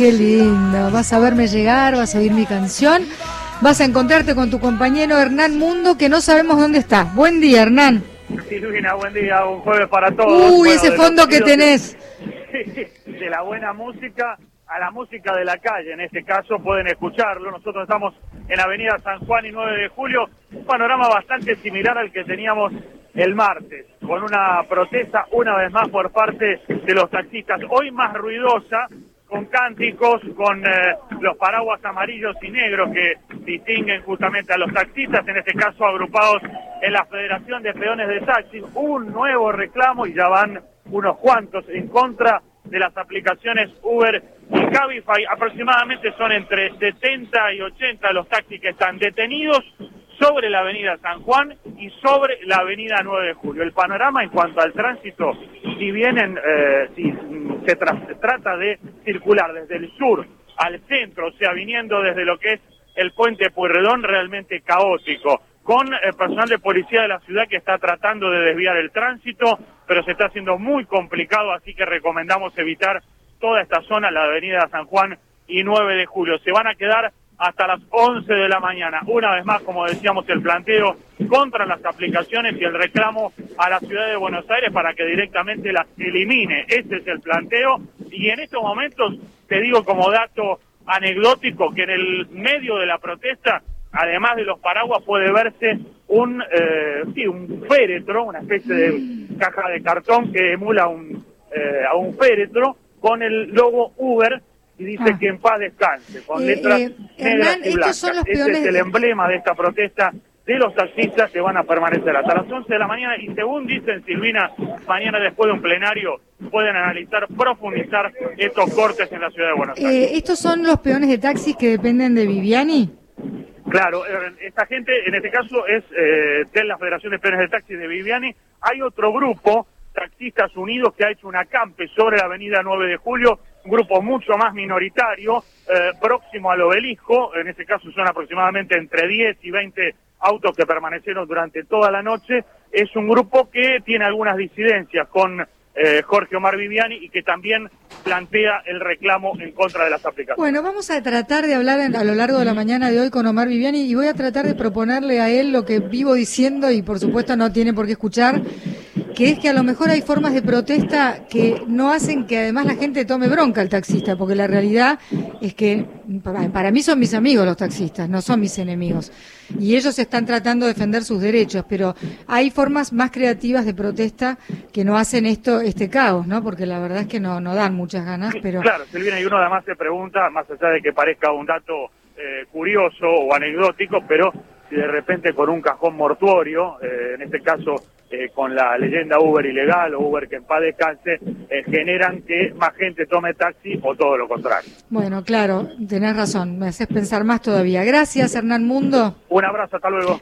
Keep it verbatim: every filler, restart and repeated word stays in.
qué lindo. Vas a verme llegar, vas a oír mi canción, vas a encontrarte con tu compañero Hernán Mundo, que no sabemos dónde está. Buen día, Hernán. Silvina, buen día, un jueves para todos. Uy, bueno, ese fondo que tenés. De, de la buena música a la música de la calle, en este caso pueden escucharlo. Nosotros estamos en Avenida San Juan y nueve de julio, un panorama bastante similar al que teníamos el martes, con una protesta una vez más por parte de los taxistas, hoy más ruidosa, con cánticos, con eh, los paraguas amarillos y negros que distinguen justamente a los taxistas, en este caso agrupados en la Federación de Peones de Taxis. Un nuevo reclamo y ya van unos cuantos en contra de las aplicaciones Uber y Cabify. Aproximadamente son entre setenta y ochenta los taxis que están detenidos sobre la avenida San Juan y sobre la avenida nueve de julio. El panorama en cuanto al tránsito, si vienen, eh, si se, tra se trata de circular desde el sur al centro, o sea, viniendo desde lo que es el puente Pueyrredón, realmente caótico, con el personal de policía de la ciudad que está tratando de desviar el tránsito, pero se está haciendo muy complicado, así que recomendamos evitar toda esta zona, la avenida San Juan y nueve de julio. Se van a quedar hasta las once de la mañana. Una vez más, como decíamos, el planteo contra las aplicaciones y el reclamo a la ciudad de Buenos Aires para que directamente las elimine. Ese es el planteo. Y en estos momentos, te digo como dato anecdótico, que en el medio de la protesta, además de los paraguas, puede verse un, eh, sí, un féretro, una especie de caja de cartón que emula un, eh, a un féretro con el logo Uber, y dice ah. que en paz descanse, con eh, letras eh, negras Hernán, y blancas. Son los Ese es el emblema de esta protesta de los taxistas que van a permanecer hasta las once de la mañana, y según dicen, Silvina, mañana después de un plenario pueden analizar, profundizar estos cortes en la ciudad de Buenos Aires. Eh, ¿Estos son los peones de taxis que dependen de Viviani? Claro, esta gente, en este caso, es eh, de la Federación de Peones de Taxis de Viviani. Hay otro grupo, Taxistas Unidos, que ha hecho un acampe sobre la avenida nueve de julio, un grupo mucho más minoritario, eh, próximo al obelisco. En este caso son aproximadamente entre diez y veinte autos que permanecieron durante toda la noche. Es un grupo que tiene algunas disidencias con eh, Jorge Omar Viviani y que también plantea el reclamo en contra de las aplicaciones. Bueno, vamos a tratar de hablar a lo largo de la mañana de hoy con Omar Viviani y voy a tratar de proponerle a él lo que vivo diciendo y por supuesto no tiene por qué escuchar, que es que a lo mejor hay formas de protesta que no hacen que además la gente tome bronca al taxista, porque la realidad es que para mí son mis amigos los taxistas, no son mis enemigos, y ellos están tratando de defender sus derechos, pero hay formas más creativas de protesta que no hacen esto, este caos, ¿no? Porque la verdad es que no, no dan muchas ganas, pero... Claro, Silvina, y uno además se pregunta, más allá de que parezca un dato eh, curioso o anecdótico, pero si de repente con un cajón mortuorio, eh, en este caso eh, con la leyenda Uber ilegal o Uber que en paz descanse, eh, generan que más gente tome taxi o todo lo contrario. Bueno, claro, tenés razón, me haces pensar más todavía. Gracias, Hernán Mundo. Un abrazo, hasta luego.